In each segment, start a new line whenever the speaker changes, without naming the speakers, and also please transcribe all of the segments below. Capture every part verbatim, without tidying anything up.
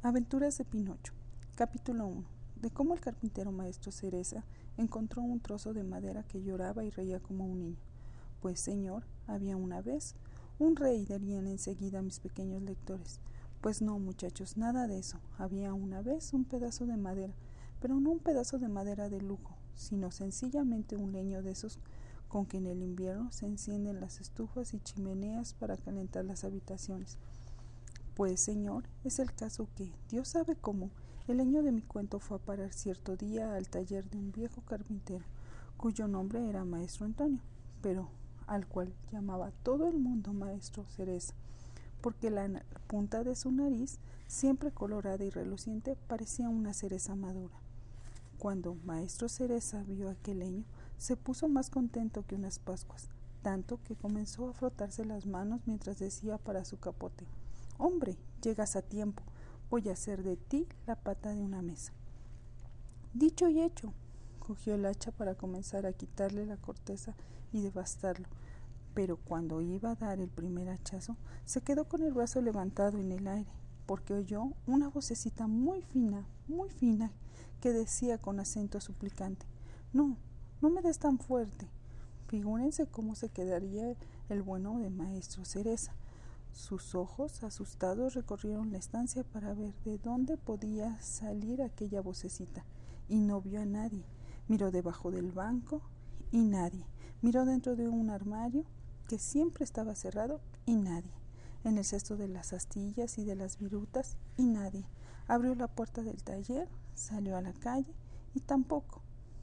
Aventuras de Pinocho. Capítulo uno. De cómo el carpintero maestro Cereza encontró un trozo de madera que lloraba y reía como un niño. Pues, señor, había una vez un rey, dirían enseguida mis pequeños lectores. Pues no, muchachos, nada de eso. Había una vez un pedazo de madera, pero no un pedazo de madera de lujo, sino sencillamente un leño de esos con que en el invierno se encienden las estufas y chimeneas para calentar las habitaciones. Pues, señor, es el caso que, Dios sabe cómo, el leño de mi cuento fue a parar cierto día al taller de un viejo carpintero, cuyo nombre era Maestro Antonio, pero al cual llamaba todo el mundo Maestro Cereza, porque la punta de su nariz, siempre colorada y reluciente, parecía una cereza madura. Cuando Maestro Cereza vio aquel leño, se puso más contento que unas pascuas, tanto que comenzó a frotarse las manos mientras decía para su capote: «Hombre, llegas a tiempo, voy a hacer de ti la pata de una mesa». Dicho y hecho, cogió el hacha para comenzar a quitarle la corteza y devastarlo, pero cuando iba a dar el primer hachazo, se quedó con el brazo levantado en el aire, porque oyó una vocecita muy fina, muy fina, que decía con acento suplicante: «No, no me des tan fuerte». Figúrense cómo se quedaría el bueno de Maestro Cereza. Sus ojos, asustados, recorrieron la estancia para ver de dónde podía salir aquella vocecita, y no vio a nadie. Miró debajo del banco, y nadie. Miró dentro de un armario, que siempre estaba cerrado, y nadie. En el cesto de las astillas y de las virutas, y nadie. Abrió la puerta del taller, salió a la calle, y tampoco.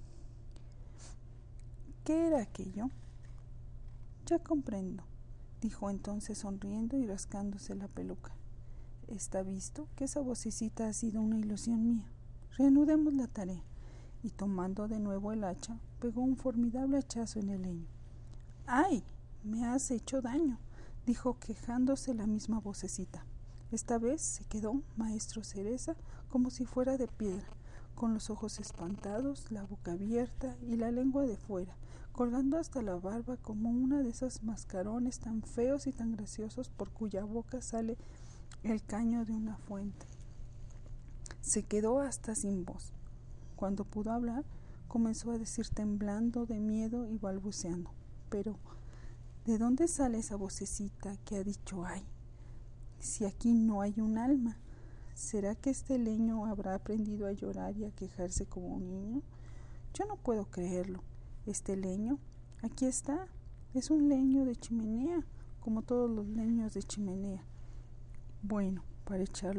¿Qué era aquello? Ya comprendo, dijo entonces sonriendo y rascándose la peluca. Está visto que esa vocecita ha sido una ilusión mía. Reanudemos la tarea. Y tomando de nuevo el hacha, pegó un formidable hachazo en el leño. ¡Ay! Me has hecho daño, dijo quejándose la misma vocecita. Esta vez se quedó Maestro Cereza como si fuera de piedra, con los ojos espantados, la boca abierta y la lengua de fuera, colgando hasta la barba como una de esos mascarones tan feos y tan graciosos por cuya boca sale el caño de una fuente. Se quedó hasta sin voz. Cuando pudo hablar, comenzó a decir temblando de miedo y balbuceando: «Pero, ¿de dónde sale esa vocecita que ha dicho ay? Si aquí no hay un alma. ¿Será que este leño habrá aprendido a llorar y a quejarse como un niño? Yo no puedo creerlo. Este leño, aquí está, es un leño de chimenea, como todos los leños de chimenea. Bueno, para echarlo